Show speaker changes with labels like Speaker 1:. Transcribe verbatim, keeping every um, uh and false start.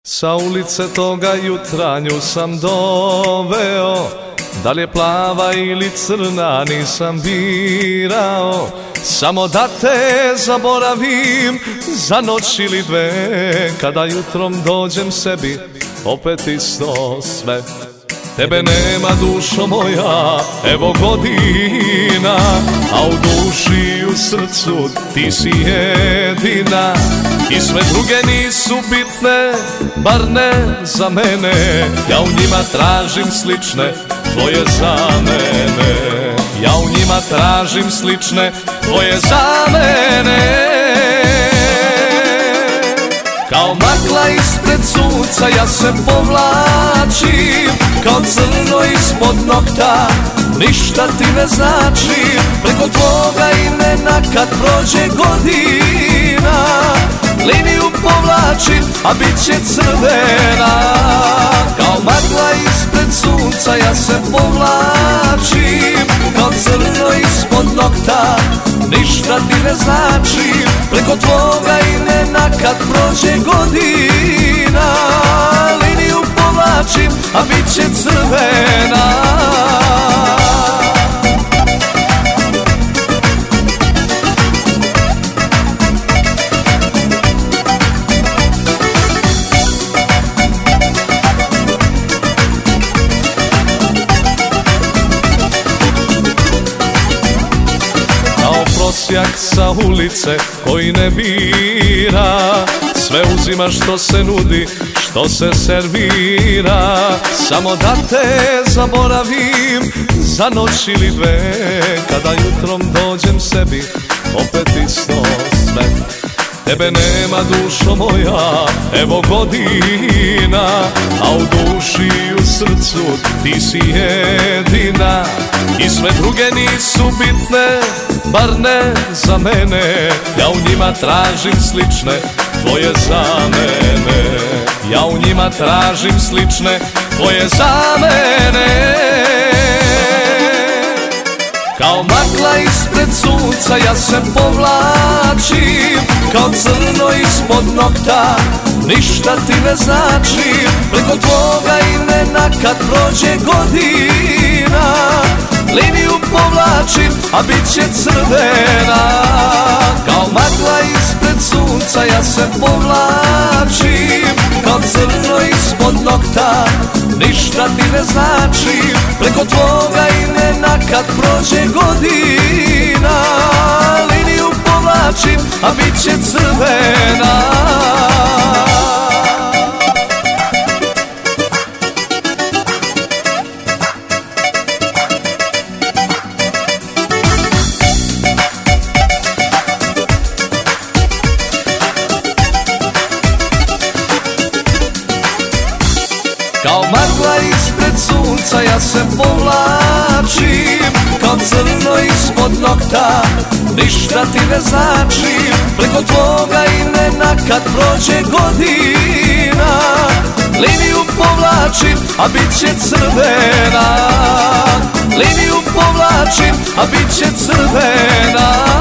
Speaker 1: Sa ulice toga jutra nju sam doveo, da li je plava ili crna nisam birao, samo da te zaboravim za noć ili dve. Kada jutrom dođem sebi, opet isto sve. Tebe nema, dušo moja, evo godina, a u duši i u srcu ti si jedina. I sve druge nisu bitne, bar ne za mene. Ja u njima tražim slične, tvoje za mene. Ja u njima tražim slične, tvoje za mene. Kao magla ispred sunca ja se povlačim, kao crno ispod nokta, ništa ti ne znači. Preko tvoga imena kad prođe godina, liniju povlačim, a bit će crvena. Kao magla ispred sunca ja se povlačim, kao crno ispod nokta, ništa ti ne znači. Preko tvoga imena kad prođe godina, liniju povlačim, a bit će crvena. Prosjak sa ulice koji ne bira, sve uzima što se nudi, što se servira. Samo da te zaboravim za noć ili dve. Kada jutrom dođem sebi, opet isto sve. Tebe nema, dušo moja, evo godina, a u duši i u srcu ti si jedina. I sve druge nisu bitne, bar ne za mene. Ja u njima tražim slične, tvoje za mene. Ja u njima tražim slične, tvoje za mene. Kao magla ispred sunca ja se povlačim, kao crno ispod nokta, ništa ti ne znači. Preko tvoga imena kad prođe godina, liniju povlačim, a bit će crvena. Kao magla ispred sunca ja se povlačim, kao crno ispod nokta, ništa ti ne znači. Preko tvoga imena kad prođe godina, liniju povlačim, a bit će crvena. Kao magla ispred sunca ja se povlačim, kao crno ispod nokta, ništa ti ne znači. Preko tvoga imena kad prođe godina, liniju povlačim, a bit će crvena. Liniju povlačim, a bit će crvena.